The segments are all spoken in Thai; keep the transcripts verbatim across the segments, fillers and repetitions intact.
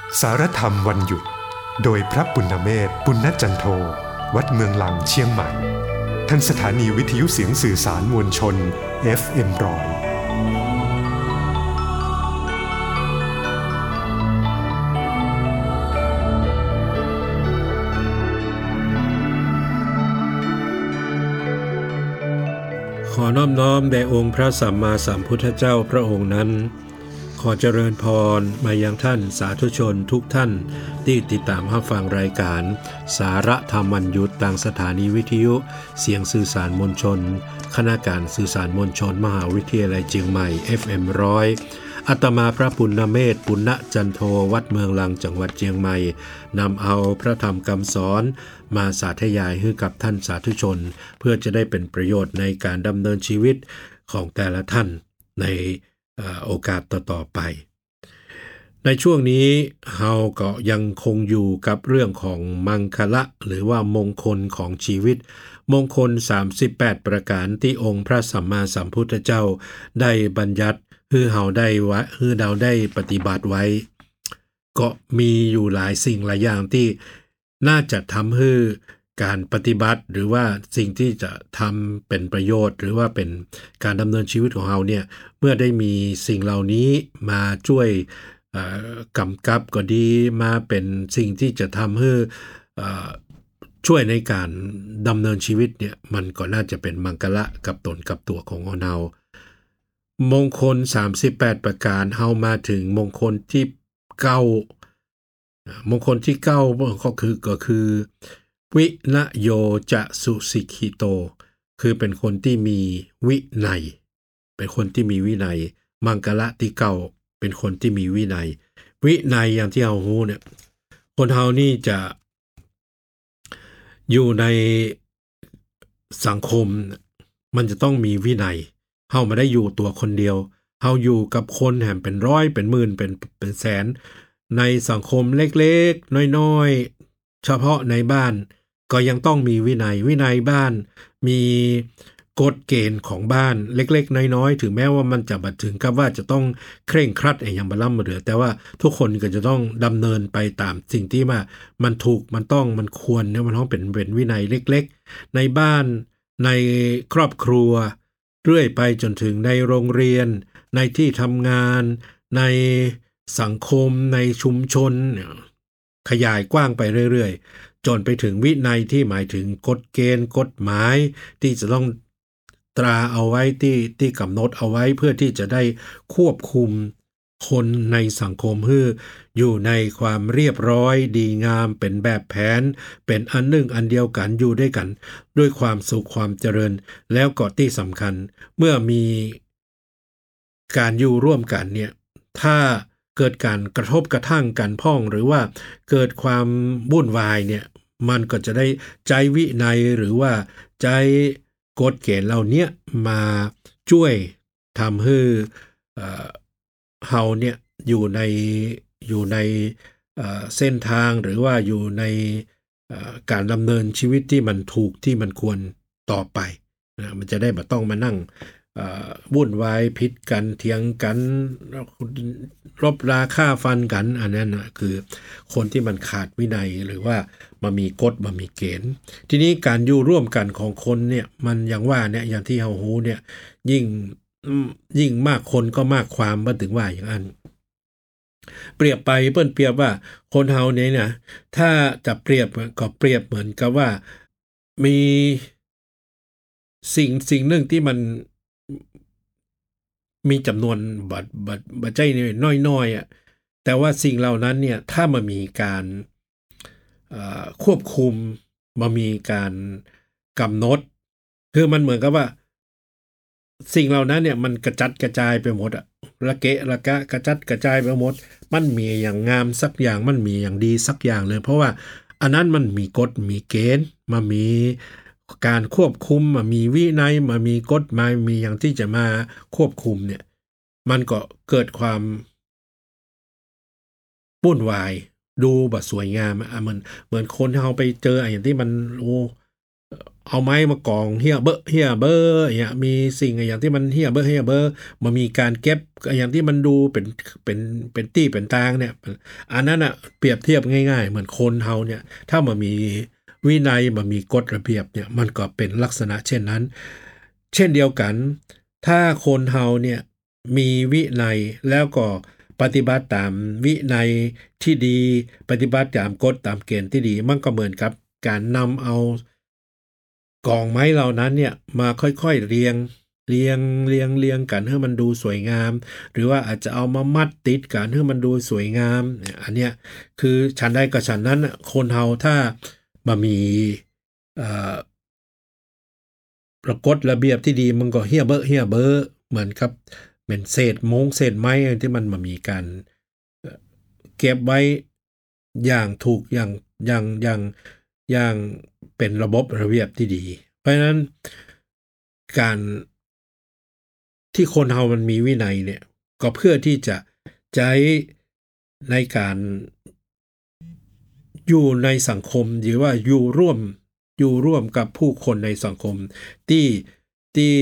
สารธรรมวันหยุดโดยพระปุณณเมธปุณณจันโทวัดเมืองลังเชียงใหม่ทันสถานีวิทยุเสียงสื่อสารมวลชน เอฟ เอ็ม ร้อยขอน้อมน้อมแด่องค์พระสัมมาสัมพุทธเจ้าพระองค์นั้นขอเจริญพรมายังท่านสาธุชนทุกท่านที่ติดตามรับฟังรายการสาระธรรมวันหยุดทางสถานีวิทยุเสียงสื่อสารมวลชนคณะการสื่อสารมวลชนมหาวิทยาลัยเชียงใหม่ เอฟ เอ็ม ร้อยอาตมาพระปุณณเมธปุณณจันโทวัดเมืองลังจังหวัดเชียงใหม่นำเอาพระธรรมคำสอนมาสาธยายให้กับท่านสาธุชนเพื่อจะได้เป็นประโยชน์ในการดำเนินชีวิตของแต่ละท่านในโอกาสต่อๆไปในช่วงนี้เราก็ยังคงอยู่กับเรื่องของมังคละหรือว่ามงคลของชีวิตมงคลสามสิบแปดประการที่องค์พระสัมมาสัมพุทธเจ้าได้บัญญัติให้เราได้วะให้เราได้ปฏิบัติไว้ก็มีอยู่หลายสิ่งหลายอย่างที่น่าจะทำให้การปฏิบัติหรือว่าสิ่งที่จะทำเป็นประโยชน์หรือว่าเป็นการดำเนินชีวิตของเราเนี่ยเมื่อได้มีสิ่งเหล่านี้มาช่วยกำกับก็ดีมาเป็นสิ่งที่จะทำให้ช่วยในการดำเนินชีวิตเนี่ยมันก็น่าจะเป็นมังคละกับตนกับตัวของเรามงคลสามสิบแปดประการเฮามาถึงมงคลที่เก้ามงคลที่เก้าก็คือก็คือวินโยจะสุสิกิโตคือเป็นคนที่มีวินัยเป็นคนที่มีวินัยมังคละที่เก้าเป็นคนที่มีวินัยวินัยอย่างที่เรารู้เนี่ยคนเฮานี่จะอยู่ในสังคมมันจะต้องมีวินัยเฮาไม่ได้อยู่ตัวคนเดียวเฮาอยู่กับคนแห่งเป็นร้อยเป็นหมื่นเป็นเป็นแสนในสังคมเล็กๆน้อยๆเฉพาะในบ้านก็ยังต้องมีวินัยวินัยบ้านมีกฎเกณฑ์ของบ้านเล็กๆน้อยๆถึงแม้ว่ามันจะบัดถึงกับว่าจะต้องเคร่งครัดอย่างบล่ำเหลือแต่ว่าทุกคนก็จะต้องดำเนินไปตามสิ่งที่มามันถูกมันต้องมันควรเนี่ยมันต้องเป็นเป็นวินัยเล็กๆในบ้านในครอบครัวเรื่อยไปจนถึงในโรงเรียนในที่ทำงานในสังคมในชุมชนขยายกว้างไปเรื่อยๆจนไปถึงวินัยที่หมายถึงกฎเกณฑ์กฎหมายที่จะต้องตราเอาไว้ที่ที่กำหนดเอาไว้เพื่อที่จะได้ควบคุมคนในสังคมให้อยู่ในความเรียบร้อยดีงามเป็นแบบแผนเป็นอันหนึ่งอันเดียวกันอยู่ด้วยกันด้วยความสุขความเจริญแล้วก็ที่สำคัญเมื่อมีการอยู่ร่วมกันเนี่ยถ้าเกิดการกระทบกระทั่งกันพ้องหรือว่าเกิดความวุ่นวายเนี่ยมันก็จะได้ใจวินัยหรือว่าใจกฎเกณฑ์เหล่านี้มาช่วยทำให้เอ่อเฮาเนี่ยอยู่ในอยู่ในเอ่อเส้นทางหรือว่าอยู่ในเอ่อการดำเนินชีวิตที่มันถูกที่มันควรต่อไปนะมันจะได้บ่ต้องมานั่งวุ่นวายผิดกันเถียงกันรบราฆ่าฟันกันอันนั้นนะคือคนที่มันขาดวินัยหรือว่ามามีกฎมามีเกณฑ์ทีนี้การอยู่ร่วมกันของคนเนี่ยมันอย่างว่าเนี่ยอย่างที่เฮาฮู้เนี่ยยิ่งยิ่งมากคนก็มากความบ่ถึงว่าอย่างนั้นเปรียบไปเปิ้นเปรียบว่าคนเฮาเนี่ยนะถ้าจะเปรียบก็เปรียบเหมือนกับว่ามีสิ่งสิ่งหนึ่งที่มันมีจำนวนบัตรบัตรบัตรใจน้อยๆอ่ะแต่ว่าสิ่งเหล่านั้นเนี่ยถ้ามันมีการควบคุมมันมีการกำหนดคือมันเหมือนกับว่าสิ่งเหล่านั้นเนี่ยมันกระจัดกระจายไปหมดอ่ะระเกะระกะกระจัดกระจายไปหมดมันมีอย่างงามสักอย่างมันมีอย่างดีสักอย่างเลยเพราะว่าอันนั้นมันมีกฎมีเกณฑ์มันมีการควบคุมมันมีวินัยมันมีกฎหมายมีอย่างที่จะมาควบคุมเนี่ยมันก็เกิดความวุ่นวายดูบ่สวยงามอ่ะเหมือนเหมือนคนที่เฮาไปเจออย่างที่มันโอ้เอาไม้มากองเฮียเบอะเฮียเบอร์เนี่ยมีสิ่งอย่างที่มันเฮียเบอร์เฮียเบอร์มันมีการเก็บอย่างที่มันดูเป็นเป็นเป็นตี้เป็นตางเนี่ยอันนั้นอ่ะเปรียบเทียบง่ายๆเหมือนคนเฮาเนี่ยถ้ามันมีวินัยมันมีกฎระเบียบเนี่ยมันก็เป็นลักษณะเช่นนั้นเช่นเดียวกันถ้าคนเฮาเนี่ยมีวินัยแล้วก็ปฏิบัติตามวินัยที่ดีปฏิบัติตามกฎตามเกณฑ์ที่ดีมันก็เหมือนกับการนำเอากองไม้เหล่านั้นเนี่ยมาค่อยๆเรียงเรียงเรียงเรียงกันให้มันดูสวยงามหรือว่าอาจจะเอามามัดติดกันให้มันดูสวยงามเนี่ยอันเนี้ยคือฉันใดกับฉันนั้นคนเฮาถ้ามามีเอ่อประกฎระเบียบที่ดีมันก็เฮียเบอะเฮียเบอร์เหมือนกับเป็นเศษมงเศษไม้ที่มันมามีการเก็บไว้อย่างถูกอย่างอย่างอย่างอย่างเป็นระบบระเบียบที่ดีเพราะฉะนั้นการที่คนเฮามันมีวินัยเนี่ยก็เพื่อที่จะใช้ในการอยู่ในสังคมหรือว่าอยู่ร่วมอยู่ร่วมกับผู้คนในสังคมที่ที่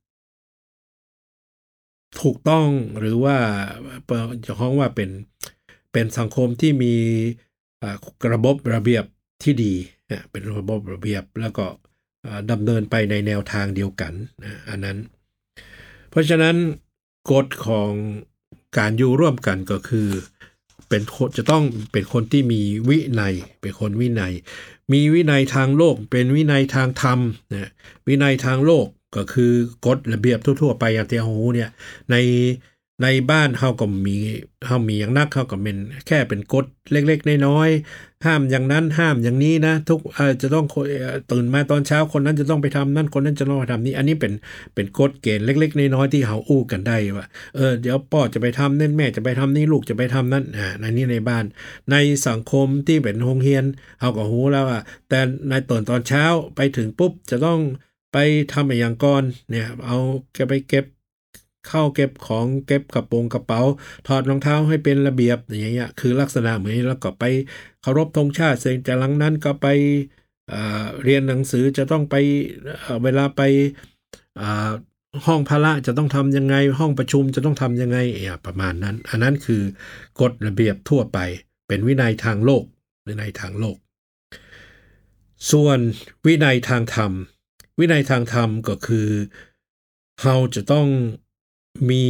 ถูกต้องหรือว่าจะฮ้องว่าเป็นเป็นสังคมที่มีระบบระเบียบที่ดีเป็นระบบระเบียบแล้วก็ดำเนินไปในแนวทางเดียวกันอันนั้นเพราะฉะนั้นกฎของการอยู่ร่วมกันก็คือเป็นคนจะต้องเป็นคนที่มีวินัยเป็นคนวินัยมีวินัยทางโลกเป็นวินัยทางธรรมนะวินัยทางโลกก็คือกฎระเบียบทั่วๆไปอย่างที่เฮาฮู้เนี่ยในในบ้านเฮาก็มีเฮามีอย่างนักเฮาก็เป็นแค่เป็นกฎเล็กๆน้อยๆห้ามอย่างนั้นห้ามอย่างนี้นะทุกเอ่อจะต้องตื่นมาตอนเช้าคนนั้นจะต้องไปทำนั่นคนนั้นจะต้องไปทำนี้อันนี้เป็นเป็นกฎเกณฑ์เล็กๆน้อยๆที่เฮาอู้กันได้ว่าเออเดี๋ยวพ่อจะไปทำนั่นแม่จะไปทำนี่ลูกจะไปทำนั่นอ่าในนี้ในบ้านในสังคมที่เป็นโรงเรียนเฮาก็ฮู้แล้วว่าแต่ในตอนตอนเช้าไปถึงปุ๊บจะต้องไปทำอย่างก่อนเนี่ยเอาจะไปเก็บเข้าเก็บของเก็บกระโปรงกระเป๋าถอดรองเท้าให้เป็นระเบียบอย่างเงี้ยคือลักษณะเหมือนแล้วก็ไปเคารพธงชาติเสร็จจากหลังนั้นก็ไปเอ่อเรียนหนังสือจะต้องไปเวลาไปอ่าห้องพละจะต้องทำยังไงห้องประชุมจะต้องทำยังไงอ่ะประมาณนั้นอันนั้นคือกฎระเบียบทั่วไปเป็นวินัยทางโลกวินัยทางโลกส่วนวินัยทางธรรมวินัยทางธรรมก็คือเราจะต้องมี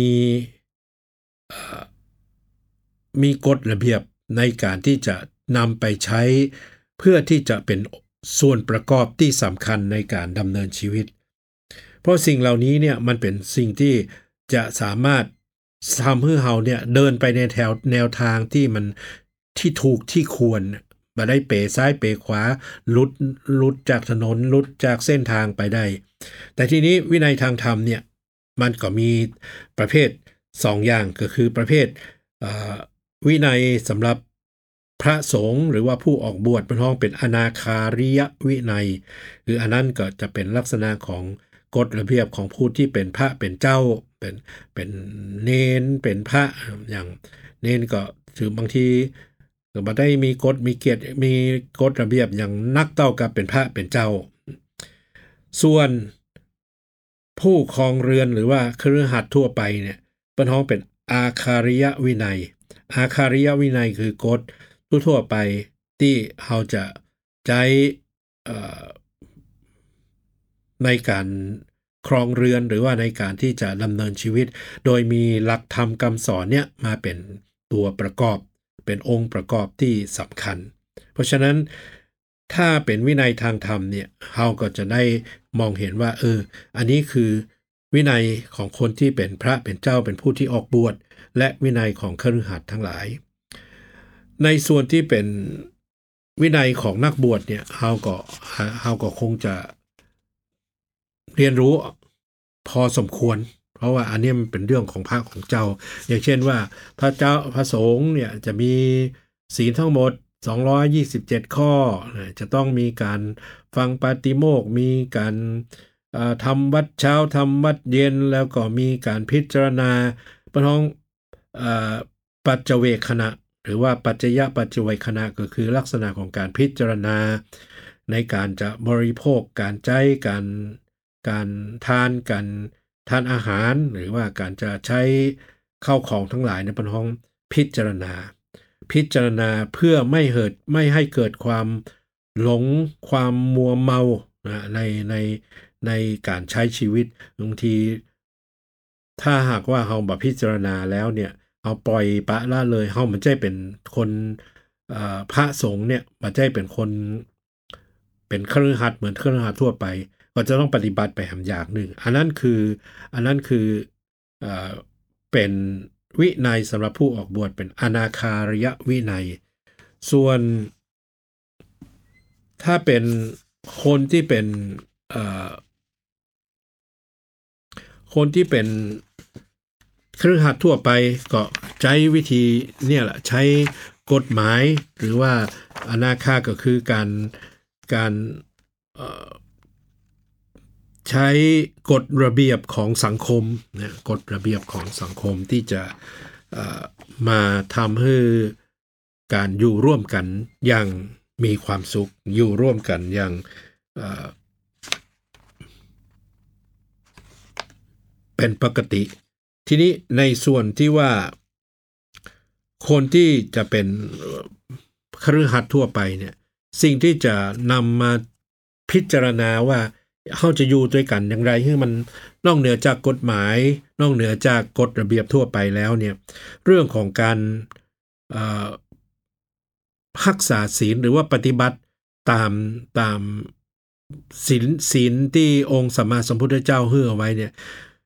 มีกฎระเบียบในการที่จะนำไปใช้เพื่อที่จะเป็นส่วนประกอบที่สำคัญในการดำเนินชีวิตเพราะสิ่งเหล่านี้เนี่ยมันเป็นสิ่งที่จะสามารถทำให้เราเนี่ยเดินไปในแถวแนวทางที่มันที่ถูกที่ควรมาได้เป๋ซ้ายเป๋ขวาลุดลุดจากถนนลุดจากเส้นทางไปได้แต่ทีนี้วินัยทางธรรมเนี่ยมันก็มีประเภทสองอย่างก็คือประเภทวินัยสำหรับพระสงฆ์หรือว่าผู้ออกบวชเป็นห้องเป็นอนาคาริยวินัยคืออันนั้นก็จะเป็นลักษณะของกฎระเบียบของผู้ที่เป็นพระเป็นเจ้าเป็นเป็นเนนเป็นพระอย่างเนนก็ถือบางทีก็บ่ได้มีกฎมีเกียรติมีกฎระเบียบอย่างนักเต้ากับเป็นพระเป็นเจ้าส่วนผู้ครองเรือนหรือว่าคฤหัสถ์ทั่วไปเนี่ยเป็นห้องเป็นอาคาริยวินัยอาคาริยวินัยคือกฎทั่วๆไปที่เราจะใช้ในการครองเรือนหรือว่าในการที่จะดำเนินชีวิตโดยมีหลักธรรมคำสอนเนี่ยมาเป็นตัวประกอบเป็นองค์ประกอบที่สำคัญเพราะฉะนั้นถ้าเป็นวินัยทางธรรมเนี่ยเราก็จะได้มองเห็นว่าเอออันนี้คือวินัยของคนที่เป็นพระเป็นเจ้าเป็นผู้ที่ออกบวชและวินัยของคฤหัสถ์ทั้งหลายในส่วนที่เป็นวินัยของนักบวชเนี่ยเราก็เราก็คงจะเรียนรู้พอสมควรเพราะว่าอันนี้มันเป็นเรื่องของพระของเจ้าอย่างเช่นว่าพระเจ้าพระสงฆ์เนี่ยจะมีศีลทั้งหมดสองร้อยยี่สิบเจ็ดข้อจะต้องมีการฟังปาติโมกข์มีการทำวัดเช้าทำวัดเย็นแล้วก็มีการพิจารณาประท้องปัจเจเวคขณะหรือว่าปัจจยปัจเจเวคขณะก็คือลักษณะของการพิจารณาในการจะบริโภคการใช้การการทานการทานอาหารหรือว่าการจะใช้เข้าของทั้งหลายในเป็นห้องพิจารณาพิจารณาเพื่อไม่เกิดไม่ให้เกิดความหลงความมัวเมานะในในในการใช้ชีวิตบางทีถ้าหากว่าเฮาบ่พิจารณาแล้วเนี่ยเอาปล่อยปะละเลยเฮามันใจเป็นคนเอ่อพระสงฆ์เนี่ยบ่ใจเป็นคนเป็นคฤหัสถ์เหมือนคฤหัสถ์ทั่วไปก็จะต้องปฏิบัติไปหาอย่างหนึ่งอันนั้นคืออันนั้นคือเอ่อเป็นวินัยสำหรับผู้ออกบวชเป็นอนาคารยวินัยส่วนถ้าเป็นคนที่เป็นเอ่อคนที่เป็นคฤหัสถ์ทั่วไปก็ใช้วิธีเนี่ยแหละใช้กฎหมายหรือว่าอนาคาก็คือการการเอ่อใช้กฎระเบียบของสังคมนะกฎระเบียบของสังคมที่จะเอ่อมาทำให้การอยู่ร่วมกันอย่างมีความสุขอยู่ร่วมกันอย่างเอ่อเป็นปกติทีนี้ในส่วนที่ว่าคนที่จะเป็นคฤหัสถ์ทั่วไปเนี่ยสิ่งที่จะนำมาพิจารณาว่าเฮาจะอยู่ด้วยกันอย่างไรให้มันนอกเหนือจากกฎหมายนอกเหนือจากกฎระเบียบทั่วไปแล้วเนี่ยเรื่องของการเอ่อรักษาศีลหรือว่าปฏิบัติตามตามศีลศีลที่องค์สัมมาสัมพุทธเจ้าให้เอาไว้เนี่ย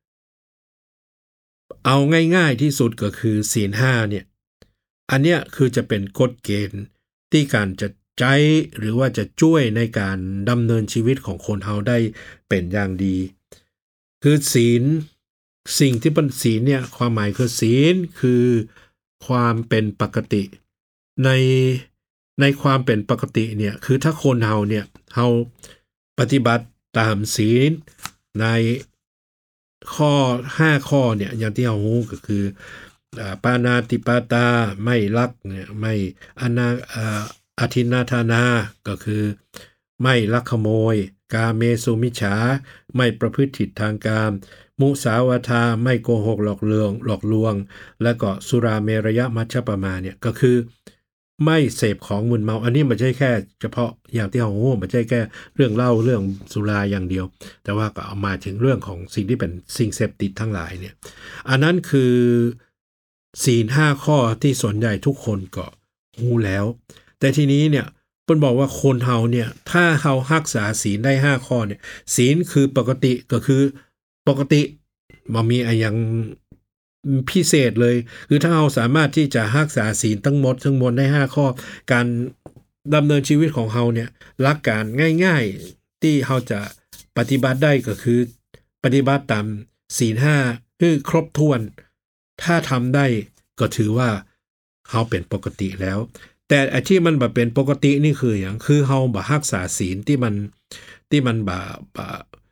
เอาง่ายๆที่สุดก็คือศีลห้าเนี่ยอันเนี้ยคือจะเป็นกฎเกณฑ์ที่การจะใช้หรือว่าจะช่วยในการดำเนินชีวิตของคนเฮาได้เป็นอย่างดีคือศีลสิ่งที่เป็นศีลเนี่ยความหมายคือศีลคือความเป็นปกติในในความเป็นปกติเนี่ยคือถ้าคนเฮาเนี่ยเฮาปฏิบัติตามศีลในข้อห้าข้อเนี่ยอย่างที่เฮารู้ก็คือปานาติปาตาไม่ลักเนี่ยไม่อนาอทินนาทานาก็คือไม่ลักขโมยกาเมสุมิจฉาไม่ประพฤติผิดทางกามมุสาวาทาไม่โกหกหลอกลวงหลอกลวงและก็สุราเมรยมัชฌัปปมาเนี่ยก็คือไม่เสพของมึนเมาอันนี้ไม่ใช่แค่เฉพาะอย่างที่เราโง่ไม่ใช่แค่เรื่องเล่าเรื่องสุราอย่างเดียวแต่ว่าก็เอามาถึงเรื่องของสิ่งที่เป็นสิ่งเสพติดทั้งหลายเนี่ยอันนั้นคือศีลห้าข้อที่ส่วนใหญ่ทุกคนก็รู้แล้วแต่ทีนี้เนี่ยเพิ่นบอกว่าคนเฮาเนี่ยถ้าเฮารักษาศีลได้ห้าข้อเนี่ยศีลคือปกติก็คือปกติบ่มีอะไรอย่างพิเศษเลยคือถ้าเราสามารถที่จะรักษาศีลทั้งหมดทั้งมวลได้ห้าข้อการดำเนินชีวิตของเราเนี่ยหลักการง่ายๆที่เราจะปฏิบัติได้ก็คือปฏิบัติตามศีลห้าคือครบถ้วนถ้าทำได้ก็ถือว่าเราเป็นปกติแล้วแต่ไอ้ที่มันบ่เป็นปกตินี่คือหยังคือเราบ่รักษาศีลที่มันที่มันบ่บ่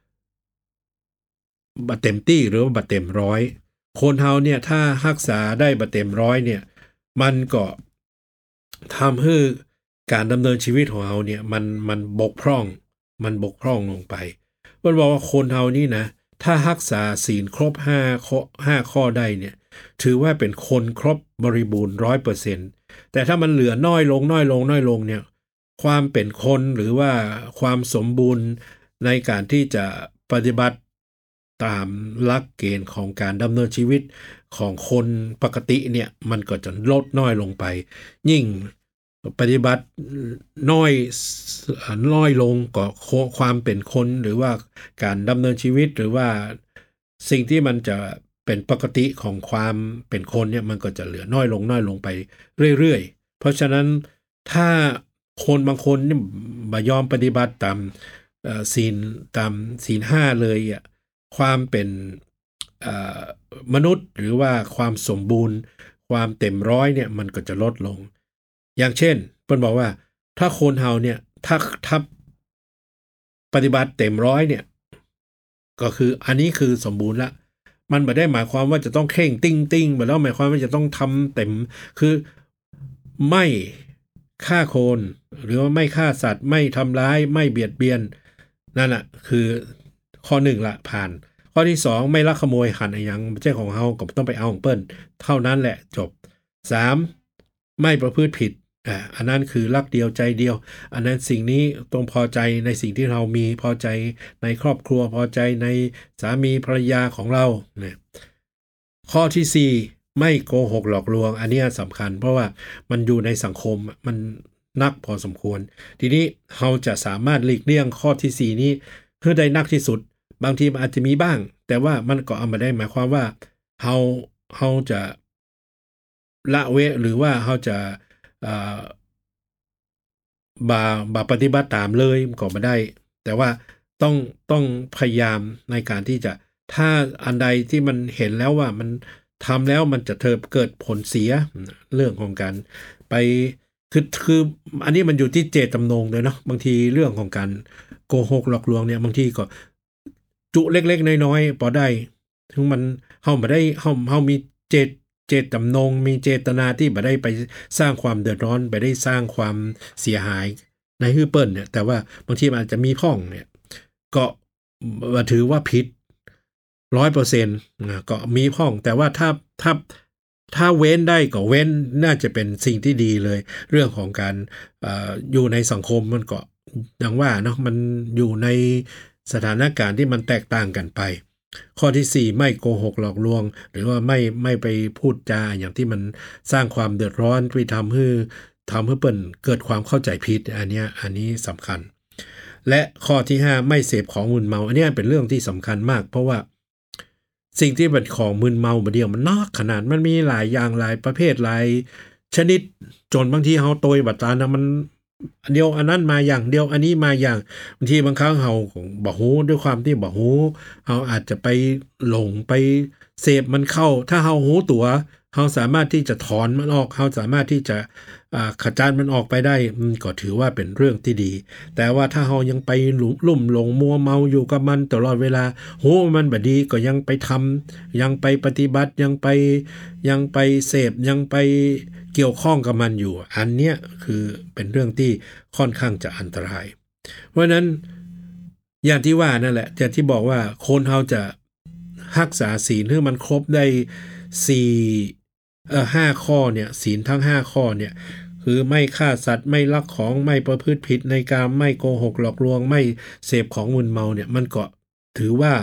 บ่เต็มที่หรือว่าบ่เต็มร้อยคนเฮาเนี่ยถ้ารักษาได้บ่เต็มร้อยเนี่ยมันก็ทำให้การดำเนินชีวิตของเฮาเนี่ยมันมันบกพร่องมันบกพร่องลงไปมันบอกว่าคนเฮานี่นะถ้ารักษาศีลครบห้าข้อห้าข้อได้เนี่ยถือว่าเป็นคนครบบริบูรณ์ ร้อยเปอร์เซ็นต์ แต่ถ้ามันเหลือน้อยลงน้อยลงน้อยลงเนี่ยความเป็นคนหรือว่าความสมบูรณ์ในการที่จะปฏิบัติตามหลักเกณฑ์ของการดำเนินชีวิตของคนปกติเนี่ยมันก็จะลดน้อยลงไปยิ่งปฏิบัติน้อยน้อยลงก็ความเป็นคนหรือว่าการดำเนินชีวิตหรือว่าสิ่งที่มันจะเป็นปกติของความเป็นคนเนี่ยมันก็จะเหลือน้อยลงน้อยลงไปเรื่อยๆเพราะฉะนั้นถ้าคนบางคนนี่บ่ยอมปฏิบัติตามศีลตามศีลห้าเลยอ่ะความเป็นมนุษย์หรือว่าความสมบูรณ์ความเต็มร้อยเนี่ยมันก็จะลดลงอย่างเช่นเพิ่นบอกว่าถ้าคนเฮาเนี่ยถ้าถ้าปฏิบัติเต็มร้อยเนี่ยก็คืออันนี้คือสมบูรณ์ละมันไม่ได้หมายความว่าจะต้องเข่งติ้งติ้งแบบแล้วหมายความว่าจะต้องทำเต็มคือไม่ฆ่าคนหรือว่าไม่ฆ่าสัตว์ไม่ทำร้ายไม่เบียดเบียนนั่นแหะคือข้อหนึ่งละผ่านข้อที่สองไม่ลักขโมยหันอะไรอย่างไม่ใช่ของเฮาก็ต้องไปเอาของเปิ้ลเท่านั้นแหละจบสามไม่ประพฤติผิดอ่าอันนั้นคือรักเดียวใจเดียวอันนั้นสิ่งนี้ต้องพอใจในสิ่งที่เรามีพอใจในครอบครัวพอใจในสามีภรรยาของเราเนี่ยข้อที่สี่ไม่โกหกหลอกลวงอันนี้สำคัญเพราะว่ามันอยู่ในสังคมมันนักพอสมควรทีนี้เราจะสามารถหลีกเลี่ยงข้อที่สี่นี้เพื่อได้นักที่สุดบางทีมันอาจจะมีบ้างแต่ว่ามันก็เอามาได้หมายความว่าเราเราจะละเว้นหรือว่าเราจะอ่าบาบาปฏิบัติตามเลยก็ไม่ได้แต่ว่าต้องต้องพยายามในการที่จะถ้าอันใดที่มันเห็นแล้วว่ามันทำแล้วมันจะเกิดผลเสียเรื่องของการไปคือคืออันนี้มันอยู่ที่เจตจำนงเลยเนาะบางทีเรื่องของการโกหกหลอกลวงเนี่ยบางทีก็จุเล็กๆน้อยๆพอได้ถึงมันเฮาบ่ได้เฮาเฮามีเจตเจตจำนงมีเจตนาที่บ่ได้ไปสร้างความเดือดร้อนไปได้สร้างความเสียหายในฮื้อเปิ้นเนี่ยแต่ว่าบางทีมันอาจจะมีพ้องเนี่ยก็ถือว่าผิด ร้อยเปอร์เซ็นต์ นะก็มีพ้องแต่ว่าถ้าถ้าถ้าเว้นได้ก็เว้นน่าจะเป็นสิ่งที่ดีเลยเรื่องของการเอ่ออยู่ในสังคมมันก็อย่างว่าเนาะมันอยู่ในสถานการณ์ที่มันแตกต่างกันไปข้อที่สี่ไม่โกหกหลอกลวงหรือว่าไม่ไม่ไปพูดจาอย่างที่มันสร้างความเดือดร้อนที่ทำให้ทำให้เปิ้นเกิดความเข้าใจผิดอันนี้อันนี้สำคัญและข้อที่ห้าไม่เสพของมึนเมาอันนี้เป็นเรื่องที่สำคัญมากเพราะว่าสิ่งที่เป็นของมึนเมาบางเดียวมันนอกขนาดมันมีหลายอย่างหลายประเภทหลายชนิดจนบางทีเฮาโตยบัดตานะมันเดียวอันนั้นมาอย่างเดียวอันนี้มาอย่างบางทีบางครั้งเฮาบ่ฮู้ด้วยความที่บ่ฮู้เฮาอาจจะไปหลงไปเสพมันเข้าถ้าเฮาฮู้ตัวเฮาสามารถที่จะถอนมันออกเฮาสามารถที่จะอ่าขจัดมันออกไปได้มันก็ถือว่าเป็นเรื่องที่ดีแต่ว่าถ้าเฮายังไปลุ่มหลงมัวเมาอยู่กับมันตลอดเวลาโหมันบ่ดีก็ยังไปทำยังไปปฏิบัติยังไปยังไปเสพยังไปเกี่ยวข้องกับมันอยู่อันเนี้ยคือเป็นเรื่องที่ค่อนข้างจะอันตรายเพราะนั้นอย่างที่ว่านั่นแหละอย่างที่บอกว่าคนเฮาจะรักษาศีลให้มันครบได้สี่เอ่อห้าข้อเนี่ยศีลทั้งห้าข้อเนี่ยคือไม่ฆ่าสัตว์ไม่ลักของไม่ประพฤติผิดในกามไม่โกหกหลอกลวงไม่เสพของมึนเมาเนี่ยมันก็ถือว่า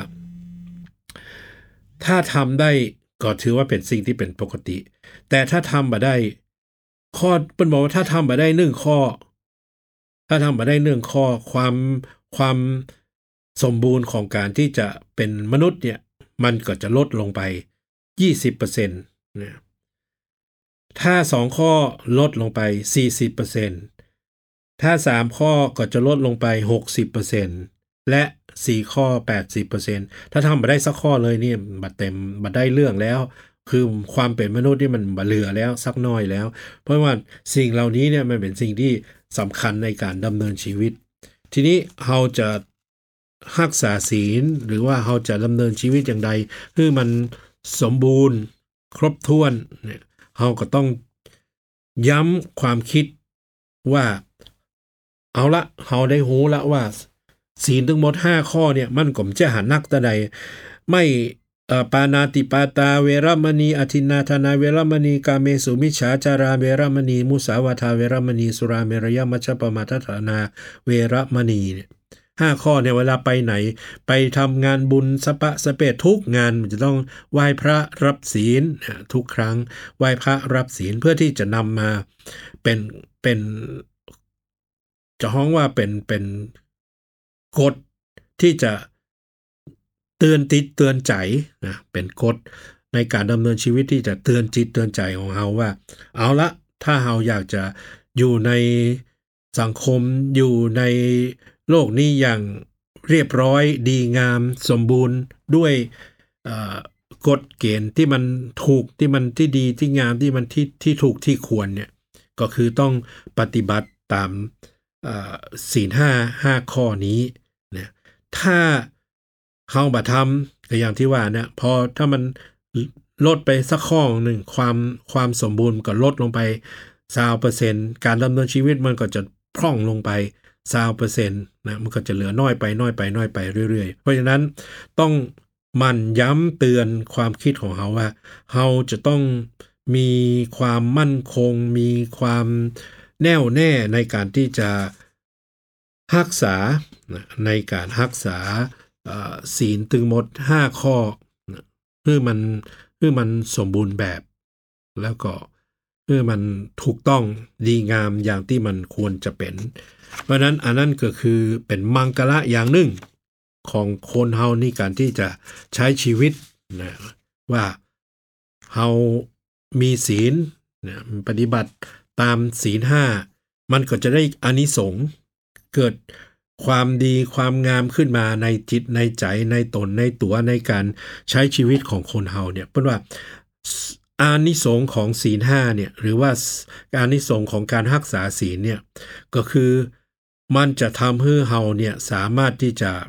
ถ้าทำได้ก็ถือว่าเป็นสิ่งที่เป็นปกติแต่ถ้าทำบ่ได้ข้อเปิ้นบอกว่าถ้าทำบ่ได้หนึ่งข้อถ้าทำบ่ได้หนึ่งข้อความความสมบูรณ์ของการที่จะเป็นมนุษย์เนี่ยมันก็จะลดลงไป ยี่สิบเปอร์เซ็นต์ นะถ้าสองข้อลดลงไป สี่สิบเปอร์เซ็นต์ ถ้าสามข้อก็จะลดลงไป หกสิบเปอร์เซ็นต์ และสี่ข้อ แปดสิบเปอร์เซ็นต์ ถ้าทำบ่ได้สักข้อเลยนี่บัดเต็มบัดได้เรื่องแล้วคือความเป็นมนุษย์นี่มันบ่เหลือแล้วสักน้อยแล้วเพราะว่าสิ่งเหล่านี้เนี่ยมันเป็นสิ่งที่สำคัญในการดำเนินชีวิตทีนี้เราจะรักษาศีลหรือว่าเราจะดำเนินชีวิตอย่างใดให้มันสมบูรณ์ครบถ้วนเนี่ยเราก็ต้องย้ำความคิดว่าเอาละเราได้รู้ละว่าศีลทั้งหมดห้าข้อเนี่ยมันก็จะหานักตะใดไม่เอ่อปานาติปาตาเวรมณีอทินนาทนาเวรมณีกาเมสุมิจฉาจาราเวรมณีมุสาวาทาเวรมณีสุราเมรยมัชฌปมาทฐานาเวรมณีเนี่ยห้าข้อเนี่ยเวลาไปไหนไปทำงานบุญสปะสเปดทุกงานมันจะต้องไหว้พระรับศีลทุกครั้งไหว้พระรับศีลเพื่อที่จะนำมาเป็นเป็นจะฮ้องว่าเป็นเป็นกฎที่จะเตือนติดเตือนใจนะเป็นกฎในการดำเนินชีวิตที่จะเตือนจิตเตือนใจของเราว่าเอาละถ้าเราอยากจะอยู่ในสังคมอยู่ในโลกนี้อย่างเรียบร้อยดีงามสมบูรณ์ด้วยกฎเกณฑ์ที่มันถูกที่มันที่ดีที่งามที่มันที่ที่ถูกที่ควรเนี่ยก็คือต้องปฏิบัติตามศีลห้าห้าข้อนี้เนี่ยถ้าเข้าบ่ทำก็อย่างที่ว่าเนี่ยพอถ้ามันลดไปสักข้อหนึ่งความความสมบูรณ์ก็ลดลงไปยี่สิบเปอร์เซ็นต์ การดำเนินชีวิตมันก็จะพร่องลงไป ยี่สิบเปอร์เซ็นต์ นะมันก็จะเหลือน้อยไปน้อยไปน้อยไปเรื่อยๆเพราะฉะนั้นต้องมันย้ำเตือนความคิดของเราว่าเราจะต้องมีความมั่นคงมีความแน่วแน่ในการที่จะรักษาในการรักษาศีลถึงหมดห้าข้อเพื่อมันเพื่อมันสมบูรณ์แบบแล้วก็เพื่อมันถูกต้องดีงามอย่างที่มันควรจะเป็นเพราะนั้นอันนั้นก็คือเป็นมังกระอย่างหนึ่งของคนเฮาในการที่จะใช้ชีวิตนะว่าเฮามีศีลนะปฏิบัติตามศีลห้ามันก็จะได้อานิสงส์เกิดความดีความงามขึ้นมาในจิตในใจในตนในตัวในการใช้ชีวิตของคนเฮาเนี่ยเพราะว่าอานิสงส์ของศีลห้าเนี่ยหรือว่าอานิสงส์ของการรักษาศีลเนี่ยก็คือมันจะทำให้เฮาเนี่ยสามารถที่จะ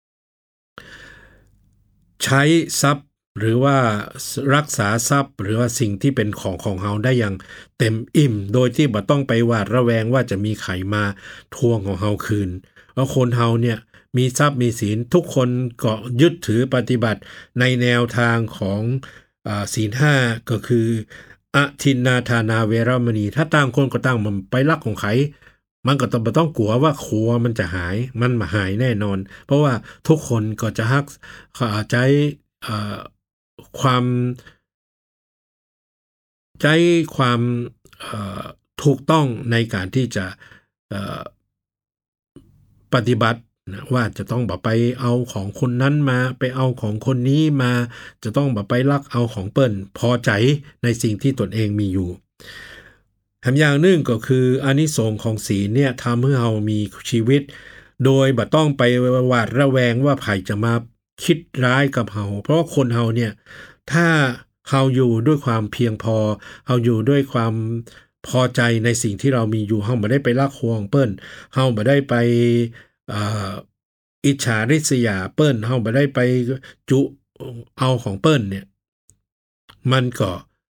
ใช้ทรัพย์หรือว่ารักษาทรัพย์หรือว่าสิ่งที่เป็นของของเฮาได้อย่างเต็มอิ่มโดยที่บ่ต้องไปหวาดระแวงว่าจะมีใครมาทวงของเฮาคืนเพราะคนเฮาเนี่ยมีทรัพย์มีศีลทุกคนก็ยึดถือปฏิบัติในแนวทางของอ่าศีลห้าก็คืออทินนาทานาเวรมณีถ้าต่างคนก็ต่างมันไปลักของใครมันก็ต้องต้องกลัวว่าครัวมันจะหายมันมาหายแน่นอนเพราะว่าทุกคนก็จะฮักใจความใจความถูกต้องในการที่จะปฏิบัตินะว่าจะต้องแบบไปเอาของคนนั้นมาไปเอาของคนนี้มาจะต้องแบบไปลักเอาของเปิ้นพอใจในสิ่งที่ตนเองมีอยู่แถมอย่างหนึ่งก็คืออานิสงส์ของศีลเนี่ยทำให้เรามีชีวิตโดยบ่ต้องไปหวาดระแวงว่าใครจะมาคิดร้ายกับเราเพราะว่าคนเราเนี่ยถ้าเราอยู่ด้วยความเพียงพอเราอยู่ด้วยความพอใจในสิ่งที่เรามีอยู่เราไม่ได้ไปลักของเปิ้นเราไม่ได้ไปเอ่ออิจฉาริษยาเปิ้นเราไม่ได้ไปจุเอาของเปิ้นเนี่ยมันก็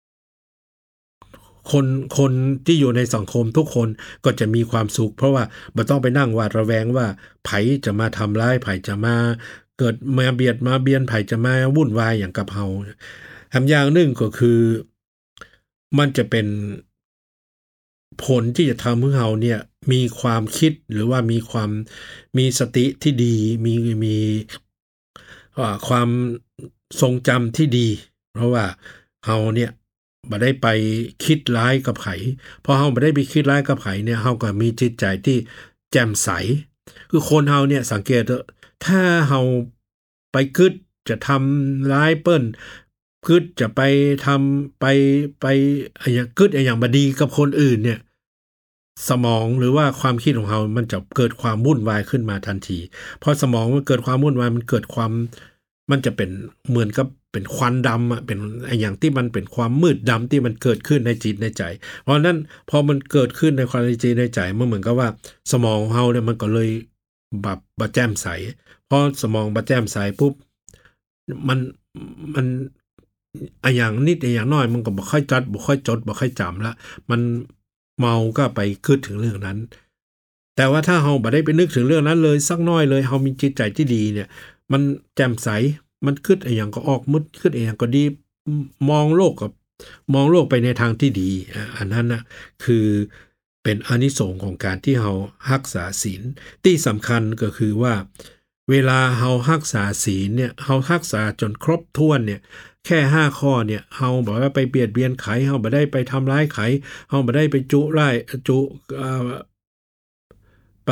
คนคนที่อยู่ในสังคมทุกคนก็จะมีความสุขเพราะว่าบ่ต้องไปนั่งหวาดระแวงว่าไผจะมาทำร้ายไผจะมาเกิดมาเบียดมาเบียนไผจะมาวุ่นวายอย่างกับเฮาแถมอย่างหนึ่งก็คือมันจะเป็นผลที่จะทำให้เฮาเนี่ยมีความคิดหรือว่ามีความมีสติที่ดีมีมีความทรงจำที่ดีเพราะว่าเฮาเนี่ยบ่ได้ไปคิดร้ายกับไผพอเฮาบ่ได้ไปคิดร้ายกับไผเนี่ยเฮาก็มีจิตใจที่แจ่มใสคือคนเฮาเนี่ยสังเกตถ้าเฮาไปกึดจะทำร้ายเปิ้นกึดจะไปทำไปไปอย่างกึดอย่างบ่ดีกับคนอื่นเนี่ยสมองหรือว่าความคิดของเฮามันจะเกิดความวุ่นวายขึ้นมาทันทีพอสมองมันเกิดความวุ่นวายมันเกิดความมันจะเป็นเหมือนกับเป็นควันดำอ่ะเป็นอย่างที่มันเป็นความมืดดำที่มันเกิดขึ้นในจิตในใจเพราะนั้นพอมันเกิดขึ้นในความในจิตในใจมันเหมือนกับว่าสมองเฮาเนี่ยมันก็เลยแบบบ่แจ่มใสพอสมองบ่แจ่มใสปุ๊บมันมันอะอย่างนิดอย่างน้อยมันก็บ่ค่อยจัดบ่ค่อยจดบ่ค่อยจำละมันเมาก็ไปคิดถึงเรื่องนั้นแต่ว่าถ้าเฮาบ่ได้ไปนึกถึงเรื่องนั้นเลยสักน้อยเลยเฮามีจิตใจที่ดีเนี่ยมันแจ่มใสมันคิดอะไรอย่างก็ออกมุดคิดอะไรอย่างก็ดีมองโลกกับมองโลกไปในทางที่ดีอันนั้นนะคือเป็นอานิสงส์ของการที่เฮารักษาศีลที่สำคัญก็คือว่าเวลาเฮารักษาศีลเนี่ยเฮารักษาจนครบถ้วนเนี่ยแค่ห้าข้อเนี่ยเฮาบ่ได้ไปเบียดเบียนไผเฮาบ่ได้ไปทำร้ายไผเฮาบ่ได้ไปจุร้ายจุเอ่อไป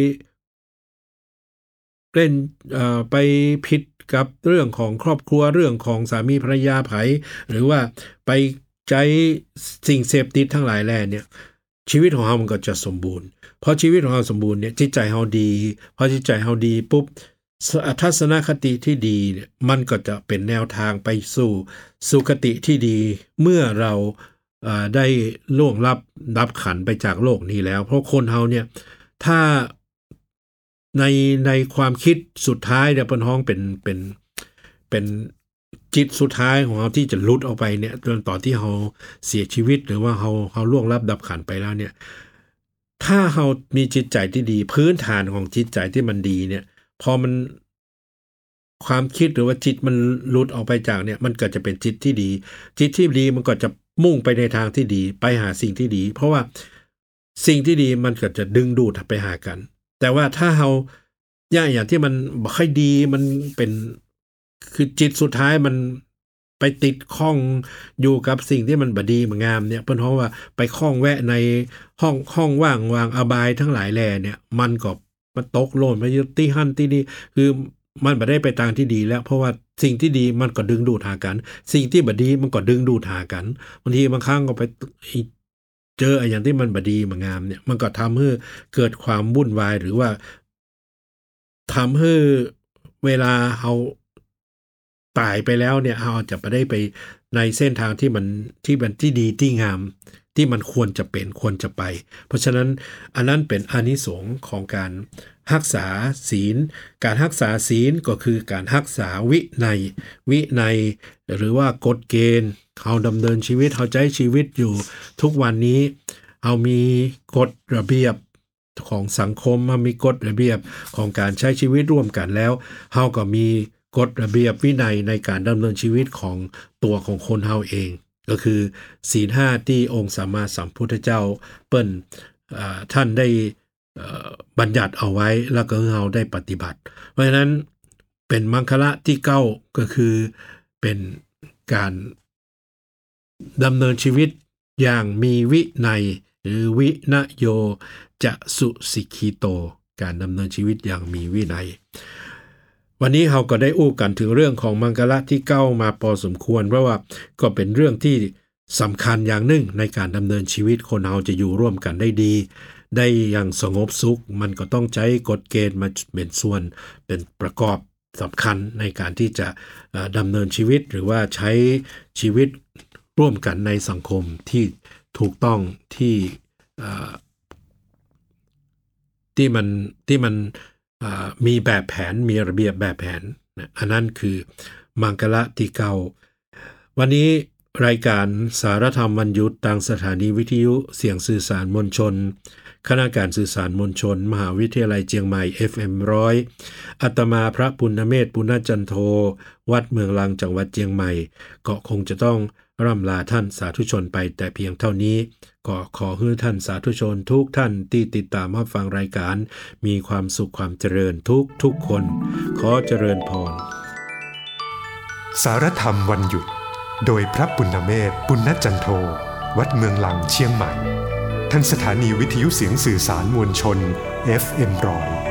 เล่นเอ่อไปผิดกับเรื่องของครอบครัวเรื่องของสามีภรรยาไผหรือว่าไปใช้สิ่งเสพติดทั้งหลายแหล่เนี่ยชีวิตของเฮามันก็จะสมบูรณ์พอชีวิตของเฮาสมบูรณ์เนี่ยจิตใจเฮาดีพอจิตใจเฮาดีปุ๊บทัศนคติที่ดีเนี่ยมันก็จะเป็นแนวทางไปสู่สุคติที่ดีเมื่อเราเอ่อได้ล่วงลับดับขันไปจากโลกนี้แล้วเพราะคนเฮาเนี่ยถ้าในในความคิดสุดท้ายเนี่ยเปิ้นฮ้องเป็นเป็นเป็นจิตสุดท้ายของเราที่จะหลุดออกไปเนี่ยจนตอนที่เราเสียชีวิตหรือว่าเราเราล่วงลับดับขันไปแล้วเนี่ยถ้าเรามีจิตใจที่ดีพื้นฐานของจิตใจที่มันดีเนี่ยพอมันความคิดหรือว่าจิตมันหลุดออกไปจากเนี่ยมันก็จะเป็นจิตที่ดีจิตที่ดีมันก็จะมุ่งไปในทางที่ดีไปหาสิ่งที่ดีเพราะว่าสิ่งที่ดีมันก็จะดึงดูดไปหากันแต่ว่าถ้าเราอย่างอย่างที่มันบ่ค่อยดีมันเป็นคือจิตสุดท้ายมันไปติดข้องอยู่กับสิ่งที่มันบ่ดีบ่งามเนี่ยเพิ่นเพราะว่าไปข้องแวะในห้องห้องว่างวางอบายทั้งหลายแลเนี่ยมันก็มันตกโลนไปอยู่ที่หั่นที่นี่คือมันบ่ได้ไปทางที่ดีแล้วเพราะว่าสิ่งที่ดีมันก็ดึงดูดหากันสิ่งที่บ่ดีมันก็ดึงดูดหากันบางทีบางครั้งก็ไปเจออย่างที่มันบ่ดีบ่งามเนี่ยมันก็ทำให้เกิดความวุ่นวายหรือว่าทำให้เวลาเฮาตายไปแล้วเนี่ยเฮาจะบ่ได้ไปในเส้นทางที่มันที่มันที่ดีที่งามที่มันควรจะเป็นควรจะไปเพราะฉะนั้นอันนั้นเป็นอานิสงส์ของการรักษาศีลการรักษาศีลก็คือการรักษาวินัยวินัยหรือว่ากฎเกณฑ์เฮาดำเนินชีวิตเฮาใช้ชีวิตอยู่ทุกวันนี้เฮามีกฎระเบียบของสังคมเฮามีกฎระเบียบของการใช้ชีวิตร่วมกันแล้วเฮาก็มีกฎระเบียบวินัยในการดำเนินชีวิตของตัวของคนเฮาเองก็คือศีลห้าที่องค์สัมมาสัมพุทธเจ้าเปิ้นท่านได้บัญญัติเอาไว้แล้วก็เราได้ปฏิบัติเพราะฉะนั้นเป็นมังคละที่เก้าก็คือเป็นการดำเนินชีวิตอย่างมีวินัยหรือวินโยจะสุสิกิโตการดำเนินชีวิตอย่างมีวินัยวันนี้เราก็ได้อู้กันถึงเรื่องของมังคละที่เก้ามาพอสมควรเพราะว่าก็เป็นเรื่องที่สำคัญอย่างหนึ่งในการดำเนินชีวิตคนเราจะอยู่ร่วมกันได้ดีได้อย่างสงบสุขมันก็ต้องใช้กฎเกณฑ์มาเป็นส่วนเป็นประกอบสำคัญในการที่จะดำเนินชีวิตหรือว่าใช้ชีวิตร่วมกันในสังคมที่ถูกต้องที่ที่มันที่มันมีแบบแผนมีระเบียบแบบแผนอันนั้นคือมังคละที่เก้าวันนี้รายการสารธรรมวันหยุดทางสถานีวิทยุเสียงสื่อสารมวลชนคณะการสื่อสารมวลชนมหาวิทยาลัยเชียงใหม่ เอฟ เอ็ม หนึ่งร้อย อาตมาพระปุณณเมธปุณณจันโทวัดเมืองลังจังหวัดเชียงใหม่ก็คงจะต้องร่ำลาท่านสาธุชนไปแต่เพียงเท่านี้ก็ขอให้ท่านสาธุชนทุกท่านที่ติดตามรับฟังรายการมีความสุขความเจริญทุกทุกคนขอเจริญพรสารธรรมวันหยุดโดยพระปุณณเมธปุณณจันโทวัดเมืองลังเชียงใหม่ทางสถานีวิทยุเสียงสื่อสารมวลชน เอฟ เอ็ม หนึ่งร้อย